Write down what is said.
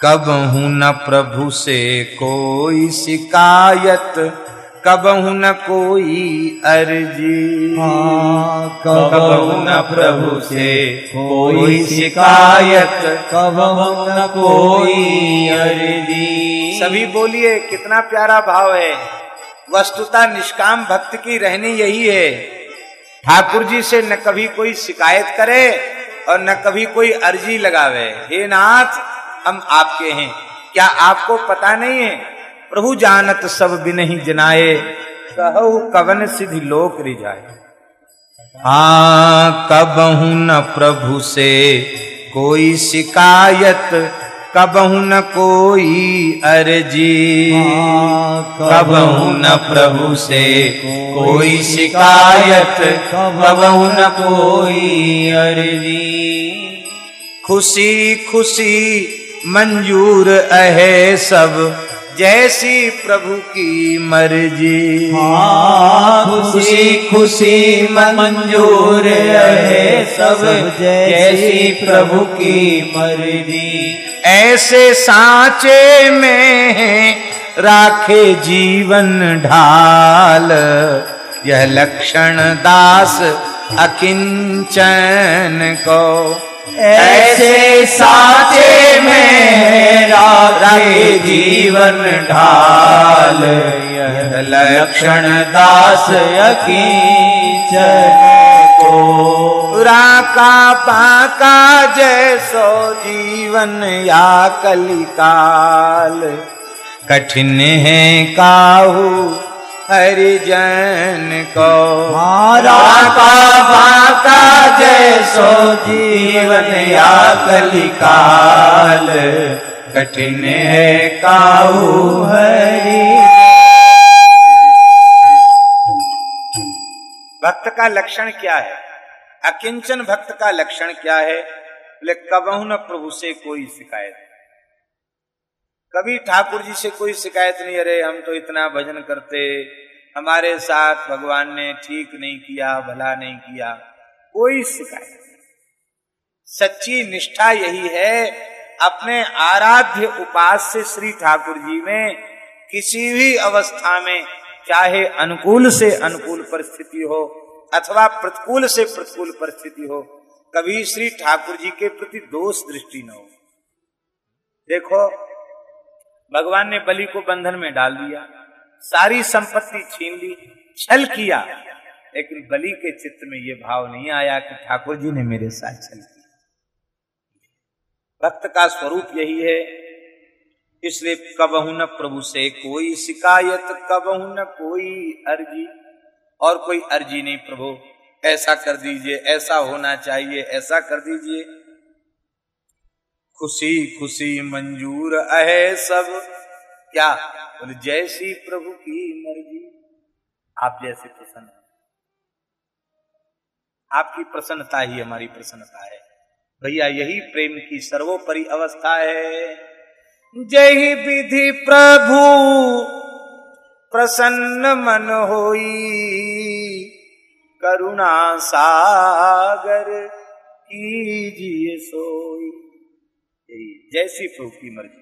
कबहु न प्रभु से कोई शिकायत, कबहु न कोई अर्जी। कबहु न प्रभु से कोई शिकायत, कबहु न कोई अर्जी। सभी बोलिए, कितना प्यारा भाव है। वस्तुतः निष्काम भक्त की रहनी यही है, ठाकुर जी से न कभी कोई शिकायत करे और न कभी कोई अर्जी लगावे। हे नाथ, हम आपके हैं, क्या आपको पता नहीं है? प्रभु जानत सब बिनहि जनाए, कहु कवन सिद्धि लोक रिझाए। हाँ, कबहु न प्रभु से कोई शिकायत, कबहु न कोई अर्जी। कबहु न प्रभु से कोई शिकायत, कबहु न कोई अर्जी। खुशी खुशी मंजूर है सब, जैसी प्रभु की मर्जी। खुशी खुशी मंजूर है सब, जैसी प्रभु की मर्जी। ऐसे सांचे में राखे जीवन ढाल, यह लक्षण दास अकिंचन को। ऐसे सांचे में राखे जीवन ढाल, यह लक्षण दास अकिंचन को। राका पाका जैसो जीवन या कलिकाल, कठिन है काहू हरिजन को। राका पाका जैसो जीवन या कलिकाल, कठिन है काहू हरि। भक्त का लक्षण क्या है? अकिंचन भक्त का लक्षण क्या है? बोले कबहु न प्रभु से कोई शिकायत। कभी ठाकुर जी से कोई शिकायत नहीं, अरे हम तो इतना भजन करते, हमारे साथ भगवान ने ठीक नहीं किया, भला नहीं किया, कोई शिकायत नहीं। सच्ची निष्ठा यही है, अपने आराध्य उपास्य श्री ठाकुर जी में किसी भी अवस्था में, चाहे अनुकूल से अनुकूल परिस्थिति हो अथवा प्रतिकूल से प्रतिकूल परिस्थिति हो, कभी श्री ठाकुर जी के प्रति दोष दृष्टि न हो। देखो, भगवान ने बलि को बंधन में डाल दिया, सारी संपत्ति छीन ली, छल किया, लेकिन बलि के चित्त में यह भाव नहीं आया कि ठाकुर जी ने मेरे साथ छल किया। भक्त का स्वरूप यही है। इसलिए कबहु न प्रभु से कोई शिकायत, कबहु न कोई अर्जी। और कोई अर्जी नहीं, प्रभु ऐसा कर दीजिए, ऐसा होना चाहिए, ऐसा कर दीजिए। खुशी खुशी मंजूर है सब, क्या बोले? जैसी प्रभु की मर्जी। आप जैसे प्रसन्न, आपकी प्रसन्नता ही हमारी प्रसन्नता है भैया, यही प्रेम की सर्वोपरि अवस्था है। जय विधि प्रभु प्रसन्न मन होई, करुणा सागर कीजिए सोई। जैसी प्रभु की मर्जी।